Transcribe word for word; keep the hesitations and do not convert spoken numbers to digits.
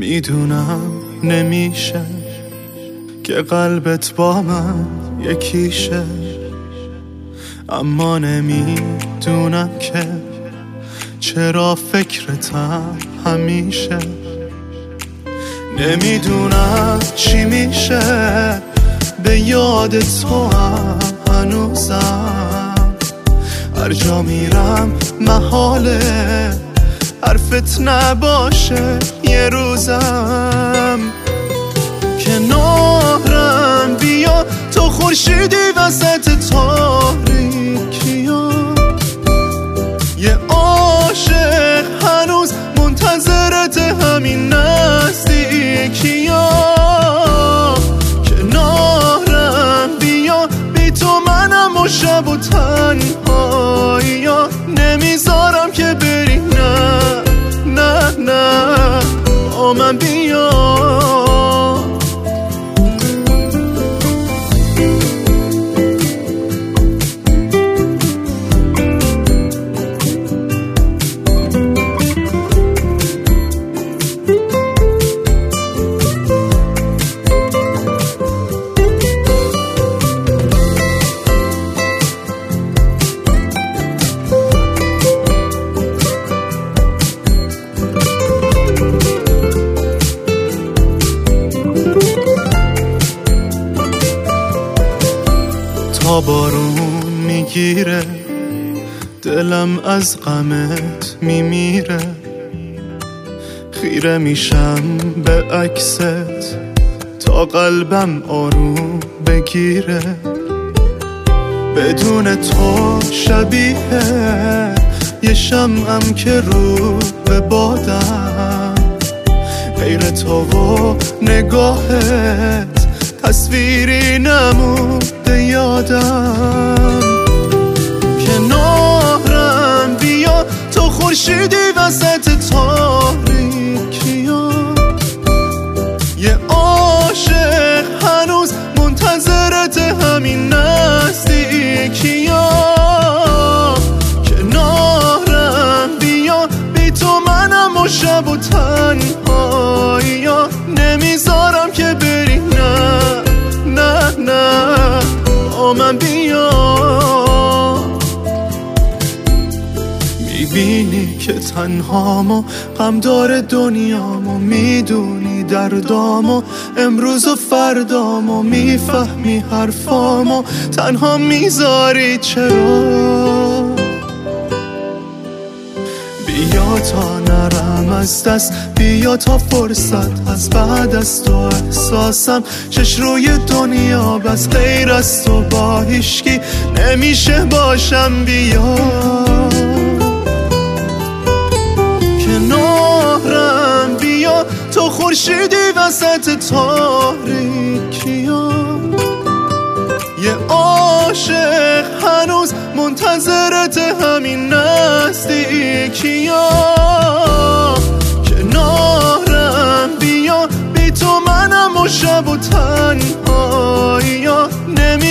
میدونم نمیشه که قلبت با من یکیشه، اما نمیدونم که چرا فکرتم همیشه. نمیدونم چی میشه به یاد تو هم هنوزم، هر جا میرم محاله حرفت نباشه یه روزم. کنارم بیا تو خورشیدی وسط تاریکیا، یه عاشق هنوز منتظرت همین نزدیکیا. کنارم بیا بی تو منم و شب و تنهاییا، نمیذارم که بری، نه نه نه با من بیا. تا بارون میگیره دلم از غمت میمیره، خیره میشم به عکست تا قلبم آروم بگیره. بدون تو شبیه یه شمعم که رو به بادم، غیر تو و نگاهت تصویری نمونده یادم. کنارم بیا تو خورشیدی وسط تاریکیا، یه عاشق هنوز منتظرت همین نزدیکیا. کنارم بیا بی تو منم و شب و تنهاییا، نمیذارم که بری، نه نه نه با من بیا. میبینی که تنهامو غم داره دنیامو، میدونی دردامو امروز و فردامو، میفهمی حرفامو تنها میذاری چرا. بیا تا نرم از دست، بیا تا فرصت از بعد از تو احساسم چش روی دنیا، بس غیر از تو با هیچکی نمیشه باشم. بیا کنارم بیا تو خورشیدی وسط تاریکیا، یه عاشق هنوز منتظرت همین نزدیکیا. کنارم بیا بی تو منم و شب و تنهاییا، نمی